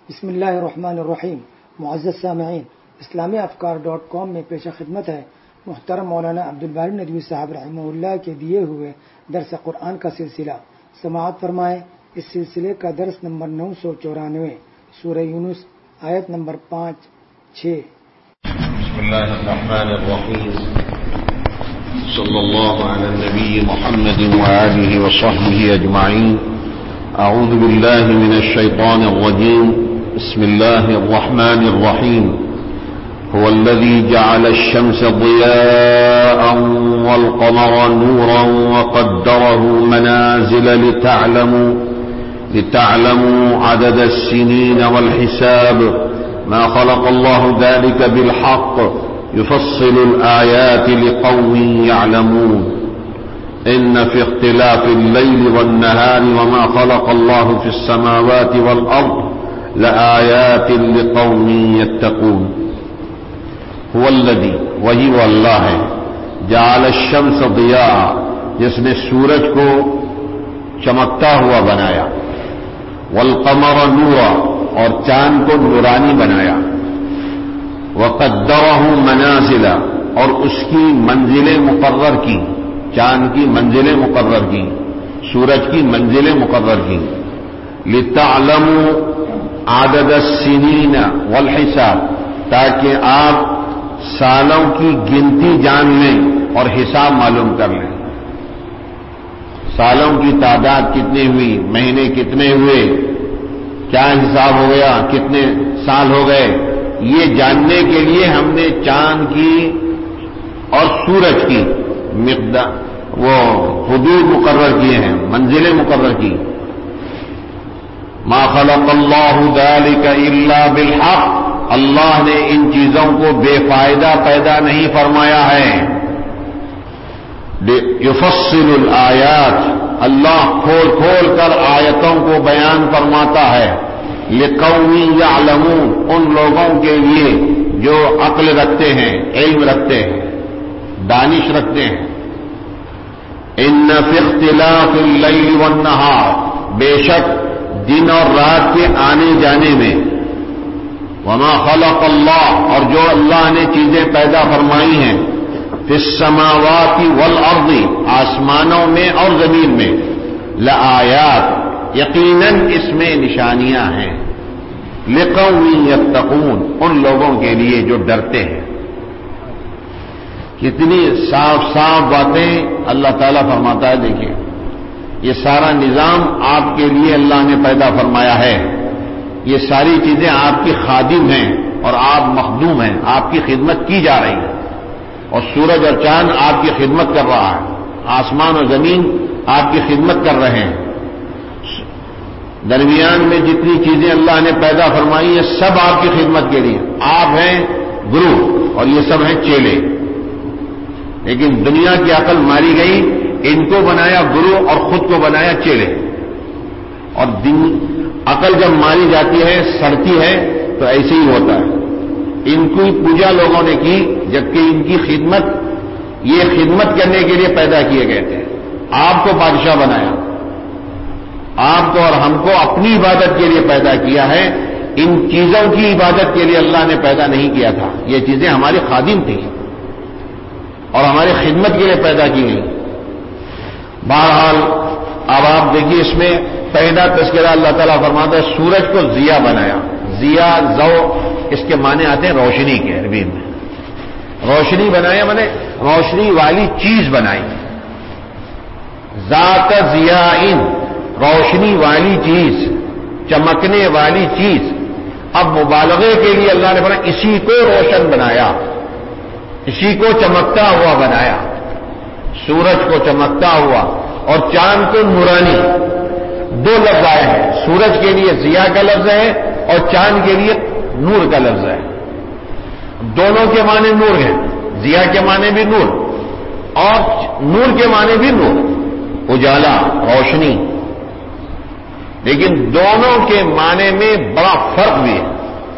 بسم اللہ الرحمن الرحیم. معزز سامعین، اسلامی افکار.com میں پیش خدمت ہے محترم مولانا عبدالباری ندوی صاحب رحمہ اللہ کے دیے ہوئے درس قرآن کا سلسلہ. سماعت فرمائیں. اس سلسلے کا درس نمبر 994، سورہ یونس، آیت نمبر 5-6. بسم اللہ الرحمن الرحیم. صلی اللہ علی النبی محمد وآلہ وصحبہ اجمعین. اعوذ باللہ من الشیطان الرجیم. بسم اللہ الرحمن الرحیم. هو الذي جعل الشمس ضياء والقمر نورا وقدره منازل لتعلموا عدد السنين والحساب ما خلق الله ذلك بالحق يفصل الآيات لقوم يعلمون إن في اختلاف الليل والنهار وما خلق الله في السماوات والأرض لآيات لقوم يتقون. هو الذي، وہی وہ اللہ ہے، جعل الشمس ضیاء، جس نے سورج کو چمکتا ہوا بنایا، والقمر نورا، اور چاند کو نورانی بنایا، وقدرہ منازل، اور اس کی منزلیں مقرر کی، چاند کی منزلیں مقرر کی، سورج کی منزلیں مقرر کی، لتعلموا عدد السنین والحساب، تاکہ آپ سالوں کی گنتی جان لیں اور حساب معلوم کر لیں. سالوں کی تعداد کتنی ہوئی، مہینے کتنے ہوئے، کیا حساب ہو گیا، کتنے سال ہو گئے، یہ جاننے کے لیے ہم نے چاند کی اور سورج کی مقدار وہ حدود مقرر کیے ہیں، منزلیں مقرر کی. ما خلق اللہ ذلک الا بالحق، اللہ نے ان چیزوں کو بے فائدہ پیدا نہیں فرمایا ہے. یفصل الآیات، اللہ کھول کھول کر آیتوں کو بیان فرماتا ہے. لقوم یعلمون، ان لوگوں کے لیے جو عقل رکھتے ہیں، علم رکھتے ہیں، دانش رکھتے ہیں. ان فی اختلاف اللیل والنہار، بے شک دن اور رات کے آنے جانے میں، وما خلق اللہ، اور جو اللہ نے چیزیں پیدا فرمائی ہیں، فی السماوات والارض، آسمانوں میں اور زمین میں، لآیات، یقیناً اس میں نشانیاں ہیں، لقوم یتقون، ان لوگوں کے لیے جو ڈرتے ہیں. کتنی صاف صاف باتیں اللہ تعالیٰ فرماتا ہے. دیکھیں، یہ سارا نظام آپ کے لیے اللہ نے پیدا فرمایا ہے. یہ ساری چیزیں آپ کی خادم ہیں اور آپ مخدوم ہیں، آپ کی خدمت کی جا رہی ہے. اور سورج اور چاند آپ کی خدمت کر رہا ہے، آسمان اور زمین آپ کی خدمت کر رہے ہیں. درمیان میں جتنی چیزیں اللہ نے پیدا فرمائی ہیں سب آپ کی خدمت کے لیے. آپ ہیں گرو اور یہ سب ہیں چیلے. لیکن دنیا کی عقل ماری گئی، ان کو بنایا گرو اور خود کو بنایا چیلے. اور عقل جب ماری جاتی ہے، سڑتی ہے، تو ایسے ہی ہوتا ہے. ان کی پوجا لوگوں نے کی، جبکہ ان کی خدمت، یہ خدمت کرنے کے لیے پیدا کیے گئے تھے. آپ کو بادشاہ بنایا، آپ کو اور ہم کو اپنی عبادت کے لیے پیدا کیا ہے. ان چیزوں کی عبادت کے لیے اللہ نے پیدا نہیں کیا تھا. یہ چیزیں ہماری خادم تھیں اور ہماری خدمت کے لیے پیدا کی گئی. بہرحال اب آپ دیکھیے، اس میں پہلا تذکرہ اللہ تعالیٰ فرماتا ہے سورج کو ضیاء بنایا. ضیاء ضوء اس کے معنی آتے ہیں روشنی کے. عربی میں روشنی بنایا مانے روشنی والی چیز بنائی. ذات ضیاء، روشنی والی چیز، چمکنے والی چیز. اب مبالغے کے لیے اللہ نے فرمایا اسی کو روشن بنایا، اسی کو چمکتا ہوا بنایا. سورج کو چمکتا ہوا اور چاند کو نورانی. دو لفظ آئے ہیں، سورج کے لیے ضیاء کا لفظ ہے اور چاند کے لیے نور کا لفظ ہے. دونوں کے معنی نور ہیں، ضیاء کے معنی بھی نور اور نور کے معنی بھی نور، اجالا، روشنی. لیکن دونوں کے معنی میں بڑا فرق بھی ہے.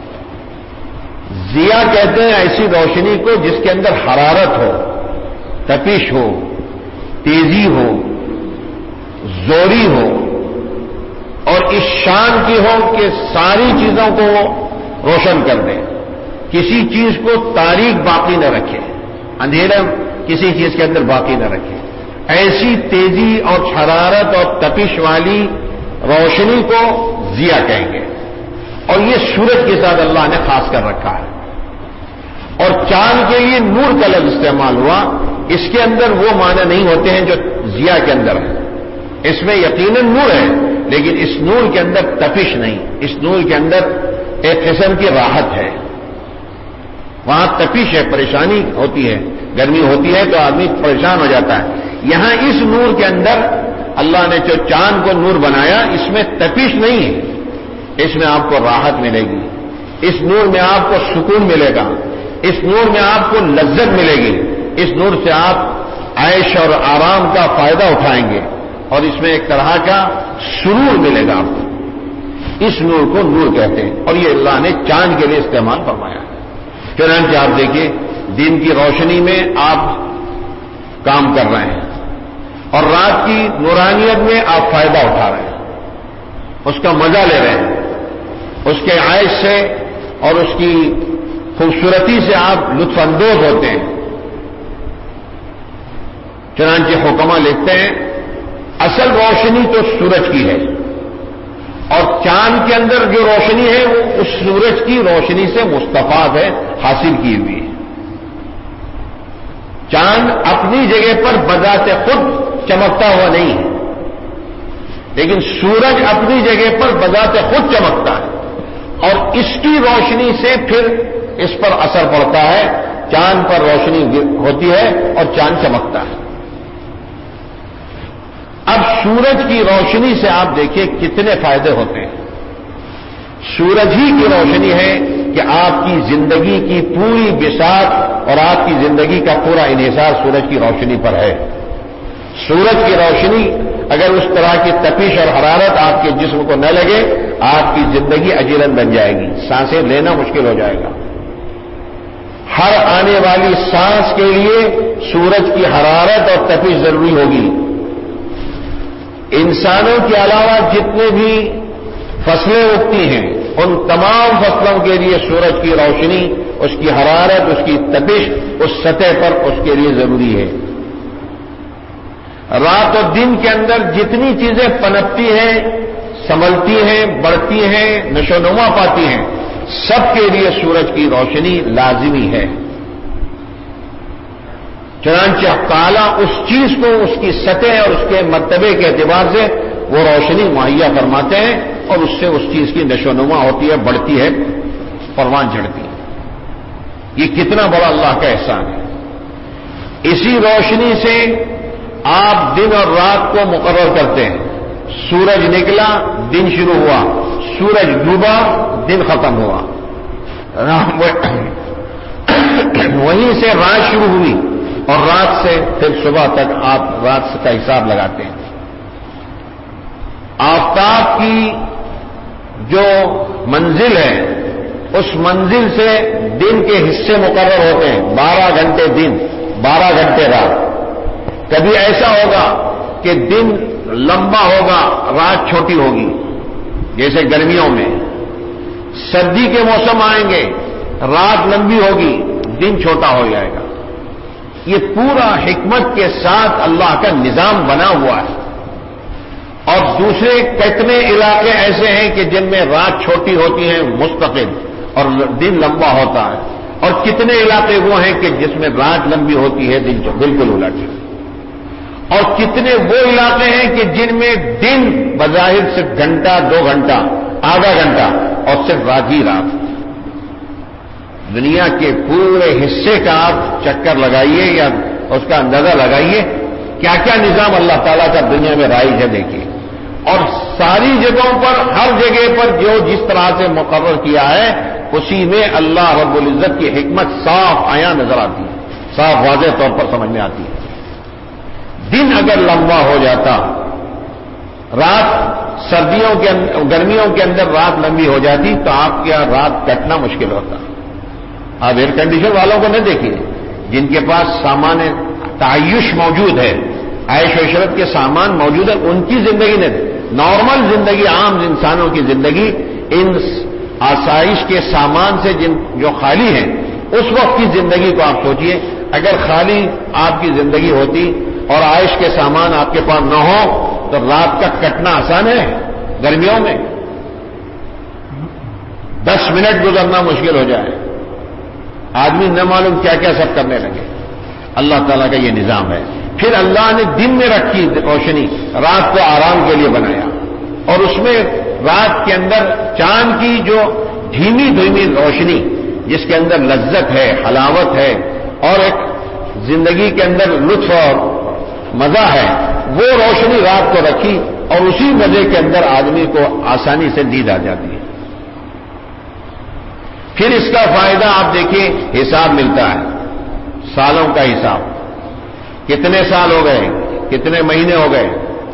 ضیاء کہتے ہیں ایسی روشنی کو جس کے اندر حرارت ہو، تپش ہو، تیزی ہو، زوری ہو. اور اس شان کی ہو کہ ساری چیزوں کو روشن کر دے، کسی چیز کو تاریک باقی نہ رکھے، اندھیرا کسی چیز کے اندر باقی نہ رکھے، ایسی تیزی اور حرارت اور تپش والی روشنی کو ضیاء کہیں گے، اور یہ سورج کے ساتھ اللہ نے خاص کر رکھا ہے۔ اور چاند کے لیے نور کا لفظ استعمال ہوا، اس کے اندر وہ معنی نہیں ہوتے ہیں جو ضیاء کے اندر ہے، اس میں یقیناً نور ہے، لیکن اس نور کے اندر تپش نہیں، اس نور کے اندر ایک قسم کی راحت ہے، وہاں تپش ہے، پریشانی ہوتی ہے، گرمی ہوتی ہے تو آدمی پریشان ہو جاتا ہے۔ یہاں اس نور کے اندر اللہ نے جو چاند کو نور بنایا، اس میں تپش نہیں ہے، اس میں آپ کو راحت ملے گی، اس نور میں آپ کو سکون ملے گا، اس نور میں آپ کو لذت ملے گی، اس نور سے آپ عیش اور آرام کا فائدہ اٹھائیں گے، اور اس میں ایک طرح کا سرور ملے گا آپ کو۔ اس نور کو نور کہتے ہیں، اور یہ اللہ نے چاند کے لیے استعمال فرمایا ہے۔ چنانچہ آپ دیکھیے، دن کی روشنی میں آپ کام کر رہے ہیں، اور رات کی نورانیت میں آپ فائدہ اٹھا رہے ہیں، اس کا مزہ لے رہے ہیں، اس کے عائش سے اور اس کی خوبصورتی سے آپ لطف اندوز ہوتے ہیں۔ چنانچہ حکما لکھتے ہیں، اصل روشنی تو سورج کی ہے، اور چاند کے اندر جو روشنی ہے وہ اس سورج کی روشنی سے مستفاد ہے، حاصل کی ہوئی ہے۔ چاند اپنی جگہ پر بذات خود چمکتا ہوا نہیں ہے، لیکن سورج اپنی جگہ پر بذات خود چمکتا ہے، اور اس کی روشنی سے پھر اس پر اثر پڑتا ہے، چاند پر روشنی ہوتی ہے اور چاند چمکتا ہے۔ اب سورج کی روشنی سے آپ دیکھیے کتنے فائدے ہوتے ہیں۔ سورج ہی کی روشنی ہے کہ آپ کی زندگی کی پوری بساط اور آپ کی زندگی کا پورا انحصار سورج کی روشنی پر ہے۔ سورج کی روشنی اگر اس طرح کی تپش اور حرارت آپ کے جسم کو نہ لگے، آپ کی زندگی اجیرن بن جائے گی، سانسیں لینا مشکل ہو جائے گا۔ ہر آنے والی سانس کے لیے سورج کی حرارت اور تپش ضروری ہوگی۔ انسانوں کے علاوہ جتنے بھی فصلیں اگتی ہیں، ان تمام فصلوں کے لیے سورج کی روشنی، اس کی حرارت، اس کی تپش اس سطح پر اس کے لیے ضروری ہے۔ رات اور دن کے اندر جتنی چیزیں پنپتی ہیں، سنبھلتی ہیں، بڑھتی ہیں، نشو و نما پاتی ہیں، سب کے لیے سورج کی روشنی لازمی ہے۔ چنانچہ تعالیٰ اس چیز کو اس کی سطح اور اس کے مرتبے کے اعتبار سے وہ روشنی مہیا فرماتے ہیں، اور اس سے اس چیز کی نشو و نما ہوتی ہے، بڑھتی ہے، پروان چڑھتی ہے۔ یہ کتنا بڑا اللہ کا احسان ہے۔ اسی روشنی سے آپ دن اور رات کو مقرر کرتے ہیں۔ سورج نکلا، دن شروع ہوا، سورج ڈوبا، دن ختم ہوا، وہیں سے رات شروع ہوئی، اور رات سے پھر صبح تک آپ رات کا حساب لگاتے ہیں۔ آفتاب کی جو منزل ہے، اس منزل سے دن کے حصے مقرر ہوتے ہیں، 12 گھنٹے دن، 12 گھنٹے رات۔ کبھی ایسا ہوگا کہ دن لمبا ہوگا، رات چھوٹی ہوگی، جیسے گرمیوں میں۔ سردی کے موسم آئیں گے، رات لمبی ہوگی، دن چھوٹا ہو جائے گا۔ یہ پورا حکمت کے ساتھ اللہ کا نظام بنا ہوا ہے۔ اور دوسرے کتنے علاقے ایسے ہیں کہ جن میں رات چھوٹی ہوتی ہے مستقل اور دن لمبا ہوتا ہے، اور کتنے علاقے وہ ہیں کہ جس میں رات لمبی ہوتی ہے، دن بالکل الٹ ہے، اور کتنے وہ علاقے ہیں کہ جن میں دن بظاہر صرف گھنٹہ، 2 گھنٹہ، آدھا گھنٹہ، اور صرف رات ہی رات۔ دنیا کے پورے حصے کا آپ چکر لگائیے یا اس کا اندازہ لگائیے، کیا کیا نظام اللہ تعالیٰ کا دنیا میں رائج ہے دیکھیے۔ اور ساری جگہوں پر، ہر جگہ پر جو جس طرح سے مقرر کیا ہے، اسی میں اللہ رب العزت کی حکمت صاف عیاں نظر آتی ہے، صاف واضح طور پر سمجھ میں آتی ہے۔ دن اگر لمبا ہو جاتا، رات گرمیوں کے اندر رات لمبی ہو جاتی، تو آپ کیا رات کٹنا مشکل ہوتا۔ آپ ایئر کنڈیشن والوں کو نہ دیکھیے، جن کے پاس سامان تعیش موجود ہے، عیش و عشرت کے سامان موجود ہے، ان کی زندگی نارمل زندگی، عام انسانوں کی زندگی ان آسائش کے سامان سے جو خالی ہیں، اس وقت کی زندگی کو آپ سوچئے. اگر خالی آپ کی زندگی ہوتی اور عائش کے سامان آپ کے پاس نہ ہو تو رات کا کٹنا آسان ہے. گرمیوں میں 10 منٹ گزرنا مشکل ہو جائے، آدمی نہ معلوم کیا کیا سب کرنے لگے. اللہ تعالیٰ کا یہ نظام ہے. پھر اللہ نے دن میں رکھی روشنی، رات کو آرام کے لیے بنایا، اور اس میں رات کے اندر چاند کی جو دھیمی دھیمی روشنی، جس کے اندر لذت ہے، حلاوت ہے، اور ایک زندگی کے اندر لطف اور مزہ ہے، وہ روشنی رات کو رکھی، اور اسی مزے کے اندر آدمی کو آسانی سے نیند آ جاتی ہے. پھر اس کا فائدہ آپ دیکھیں، حساب ملتا ہے، سالوں کا حساب. کتنے سال ہو گئے، کتنے مہینے ہو گئے،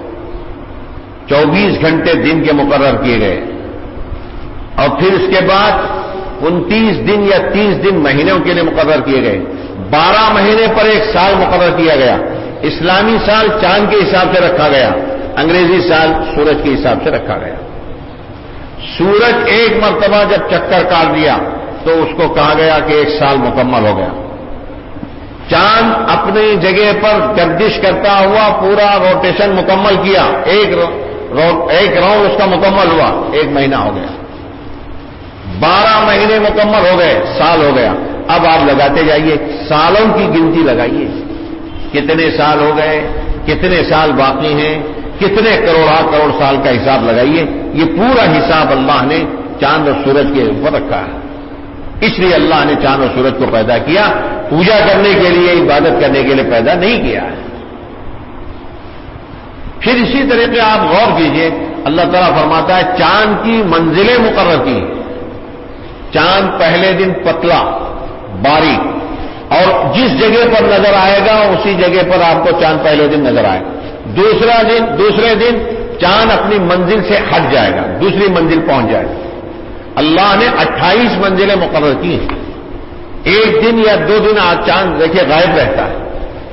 24 گھنٹے دن کے مقرر کیے گئے، اور پھر اس کے بعد 29 دن یا 30 دن مہینوں کے لیے مقرر کیے گئے. 12 مہینے پر ایک سال مقرر کیا گیا. اسلامی سال چاند کے حساب سے رکھا گیا، انگریزی سال سورج کے حساب سے رکھا گیا. سورج ایک مرتبہ جب چکر کاٹ دیا تو اس کو کہا گیا کہ ایک سال مکمل ہو گیا. چاند اپنی جگہ پر گردش کرتا ہوا پورا روٹیشن مکمل کیا، ایک راؤنڈ اس کا مکمل ہوا، ایک مہینہ ہو گیا. 12 مہینے مکمل ہو گئے، سال ہو گیا. اب آپ لگاتے جائیے، سالوں کی گنتی لگائیے، کتنے سال ہو گئے، کتنے سال باقی ہیں، کتنے کروڑ سال کا حساب لگائیے. یہ پورا حساب اللہ نے چاند اور سورج کے اوپر رکھا ہے. اس لیے اللہ نے چاند اور سورج کو پیدا کیا، پوجا کرنے کے لیے، عبادت کرنے کے لیے پیدا نہیں کیا ہے. پھر اسی طریقے آپ غور کیجئے، اللہ تعالیٰ فرماتا ہے چاند کی منزلیں مقرر کی. چاند پہلے دن پتلا باریک، اور جس جگہ پر نظر آئے گا اسی جگہ پر آپ کو چاند پہلے دن نظر آئے گا. دوسرے دن چاند اپنی منزل سے ہٹ جائے گا، دوسری منزل پہنچ جائے گا. اللہ نے 28 منزلیں مقرر کی ہیں. ایک دن یا 2 دن آج چاند دیکھیے غائب رہتا ہے.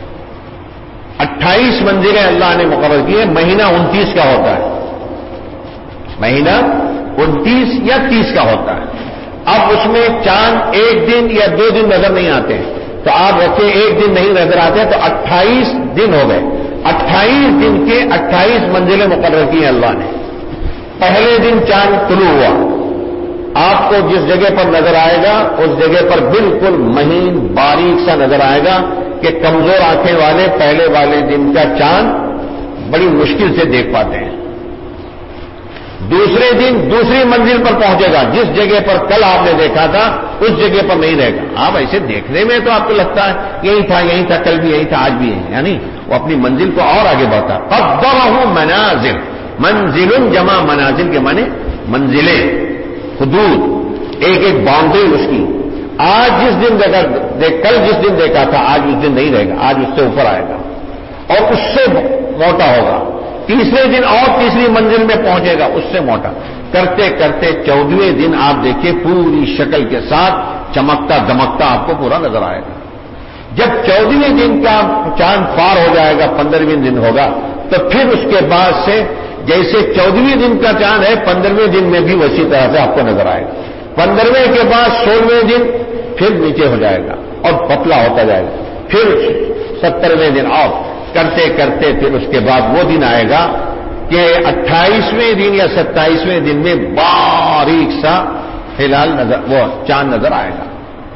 28 منزلیں اللہ نے مقرر کی ہیں. مہینہ 29 کا ہوتا ہے، مہینہ 29 یا 30 کا ہوتا ہے. اب اس میں چاند ایک دن یا 2 دن نظر نہیں آتے، تو آپ رکھیں ایک دن نہیں نظر آتے تو 28 دن ہو گئے. 28 دن کے 28 منزلیں مقرر کی ہیں اللہ نے. پہلے دن چاند طلوع ہوا، آپ کو جس جگہ پر نظر آئے گا اس جگہ پر بالکل مہین باریک سا نظر آئے گا کہ کمزور آنکھیں والے پہلے والے دن کا چاند بڑی مشکل سے دیکھ پاتے ہیں. دوسرے دن دوسری منزل پر پہنچے گا، جس جگہ پر کل آپ نے دیکھا تھا اس جگہ پر نہیں رہے گا. آپ ایسے دیکھنے میں تو آپ کو لگتا ہے یہی تھا کل بھی یہی تھا آج بھی ہے، یعنی وہ اپنی منزل کو اور آگے بڑھتا. قدرہ منازل، منزل جمع منازل کے معنی منزلیں، حدود، ایک ایک باؤنڈری اس کی. آج جس دن کل جس دن دیکھا تھا آج اس دن نہیں رہے گا، آج اس سے اوپر آئے گا اور اس سے موٹا ہوگا. تیسرے دن اور تیسری منزل میں پہنچے گا، اس سے موٹا کرتے کرتے 14ویں دن آپ دیکھیں پوری شکل کے ساتھ چمکتا دمکتا آپ کو پورا نظر آئے گا. جب 14ویں دن کا چاند پار ہو جائے گا، 15ویں دن ہوگا، تو پھر اس کے بعد سے جیسے 14ویں دن کا چاند ہے 15ویں دن میں بھی ویسی طرح سے آپ کو نظر آئے گا. 15ویں کے بعد 16ویں دن پھر نیچے ہو جائے گا اور پتلا ہوتا جائے گا. پھر 17ویں دن اور کرتے کرتے پھر اس کے بعد وہ دن آئے گا کہ 28ویں دن یا 27ویں دن میں باریک سا ہلال نظر، وہ چاند نظر آئے گا.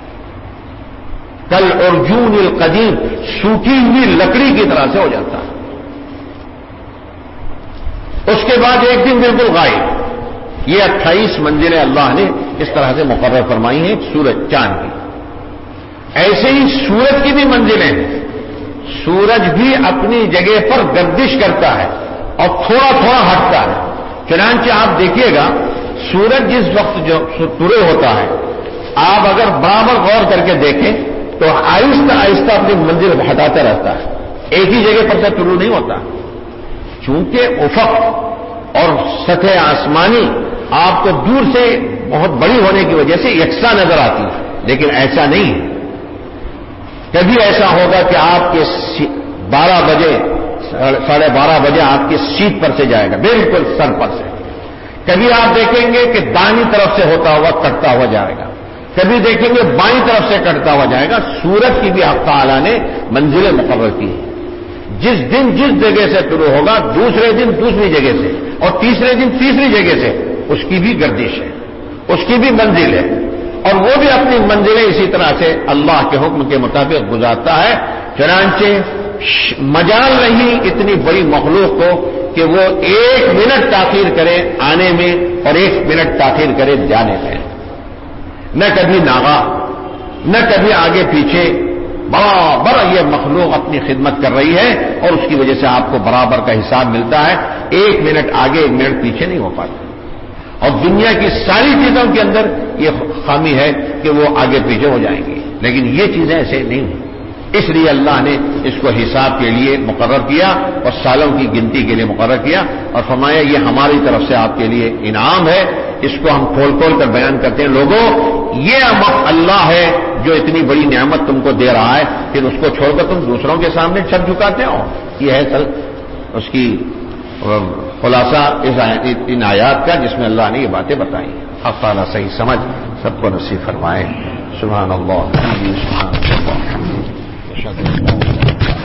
کل ارجون القدیم، سوکھی ہوئی لکڑی کی طرح سے ہو جاتا ہے. اس کے بعد ایک دن بالکل غائب. یہ 28 منزلیں اللہ نے اس طرح سے مقرر فرمائی ہیں سورج چاند کی. ایسے ہی سورج کی بھی منزلیں ہیں. سورج بھی اپنی جگہ پر گردش کرتا ہے اور تھوڑا تھوڑا ہٹتا ہے. چنانچہ آپ دیکھیے گا سورج جس وقت جو طلوع ہوتا ہے، آپ اگر برابر غور کر کے دیکھیں تو آہستہ آہستہ اپنی منزل ہٹاتا رہتا ہے، ایک ہی جگہ پر سے طلوع نہیں ہوتا. چونکہ افق اور سطح آسمانی آپ کو دور سے بہت بڑی ہونے کی وجہ سے یکساں نظر آتی ہے، لیکن ایسا نہیں ہے. کبھی ایسا ہوگا کہ آپ کے 12 بجے 12:30 بجے آپ کی سیٹ پر سے جائے گا، بالکل سر پر سے. کبھی آپ دیکھیں گے کہ دائیں طرف سے ہوتا ہوا کٹتا ہوا جائے گا، کبھی دیکھیں گے بائیں طرف سے کٹتا ہوا جائے گا. سورج کی بھی آپ تعالیٰ نے منزلیں مقرر کی ہیں. جس دن جس جگہ سے شروع ہوگا دوسرے دن دوسری جگہ سے اور تیسرے دن تیسری جگہ سے اس کی بھی گردش ہے، اس کی بھی منزل ہے، اور وہ بھی اپنی منزلیں اسی طرح سے اللہ کے حکم کے مطابق گزارتا ہے. چنانچہ مجال نہیں اتنی بڑی مخلوق کو کہ وہ 1 منٹ تاخیر کرے آنے میں اور 1 منٹ تاخیر کرے جانے میں. نہ کبھی ناغا، نہ کبھی آگے پیچھے، برابر یہ مخلوق اپنی خدمت کر رہی ہے اور اس کی وجہ سے آپ کو برابر کا حساب ملتا ہے. 1 منٹ آگے 1 منٹ پیچھے نہیں ہو پاتا. اور دنیا کی ساری چیزوں کے اندر یہ خامی ہے کہ وہ آگے پیچھے ہو جائیں گی، لیکن یہ چیزیں ایسے نہیں ہیں. اس لیے اللہ نے اس کو حساب کے لیے مقرر کیا اور سالوں کی گنتی کے لیے مقرر کیا اور فرمایا یہ ہماری طرف سے آپ کے لیے انعام ہے. اس کو ہم کھول کھول کر بیان کرتے ہیں. لوگوں، یہ اللہ ہے جو اتنی بڑی نعمت تم کو دے رہا ہے، پھر اس کو چھوڑ کر تم دوسروں کے سامنے سر جھکاتے ہو. یہ ہے اس کی خلاصہ ان آیات کا جس میں اللہ نے یہ باتیں بتائی. حق تعالیٰ صحیح سمجھ سب کو نصیب فرمائے. سبحان اللہ.